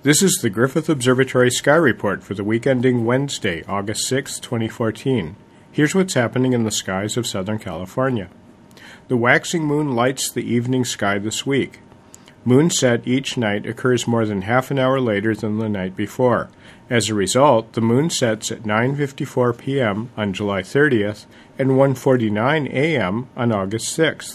This is the Griffith Observatory Sky Report for the week ending Wednesday, August 6, 2014. Here's what's happening in the skies of Southern California. The waxing moon lights the evening sky this week. Moonset each night occurs more than half an hour later than the night before. As a result, the moon sets at 9:54 p.m. on July 30th and 1:49 a.m. on August 6th.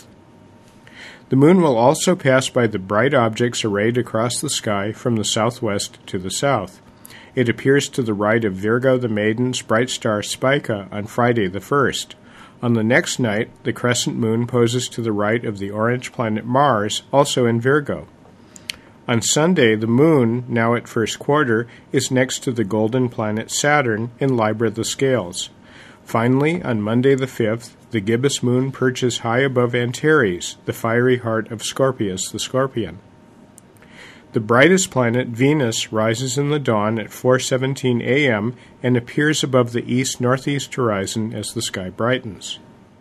The moon will also pass by the bright objects arrayed across the sky from the southwest to the south. It appears to the right of Virgo the Maiden's bright star Spica on Friday the 1st. On the next night, the crescent moon poses to the right of the orange planet Mars, also in Virgo. On Sunday, the moon, now at first quarter, is next to the golden planet Saturn in Libra the Scales. Finally, on Monday the 5th, the gibbous moon perches high above Antares, the fiery heart of Scorpius the Scorpion. The brightest planet, Venus, rises in the dawn at 4:17 a.m. and appears above the east-northeast horizon as the sky brightens.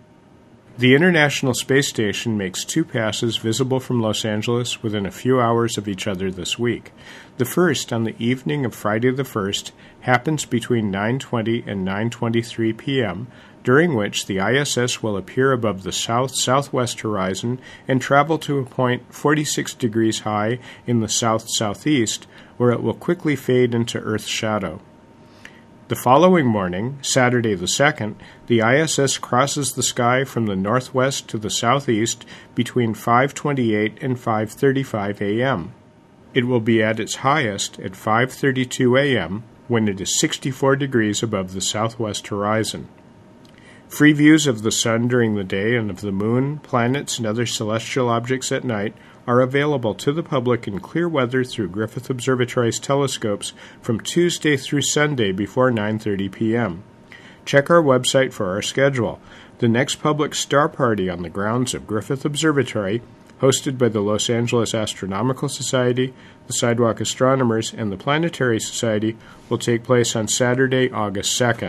The International Space Station makes two passes visible from Los Angeles within a few hours of each other this week. The first, on the evening of Friday the 1st, happens between 9:20 and 9:23 p.m., during which the ISS will appear above the south-southwest horizon and travel to a point 46 degrees high in the south-southeast, where it will quickly fade into Earth's shadow. The following morning, Saturday the 2nd, the ISS crosses the sky from the northwest to the southeast between 5:28 and 5:35 a.m. It will be at its highest at 5:32 a.m., when it is 64 degrees above the southwest horizon. Free views of the sun during the day and of the moon, planets, and other celestial objects at night are available to the public in clear weather through Griffith Observatory's telescopes from Tuesday through Sunday before 9:30 p.m. Check our website for our schedule. The next public star party on the grounds of Griffith Observatory, hosted by the Los Angeles Astronomical Society, the Sidewalk Astronomers, and the Planetary Society, will take place on Saturday, August 2nd.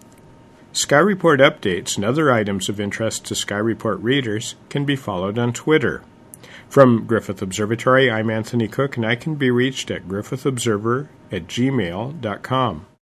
Sky Report updates and other items of interest to Sky Report readers can be followed on Twitter. From Griffith Observatory, I'm Anthony Cook, and I can be reached at griffithobserver@gmail.com.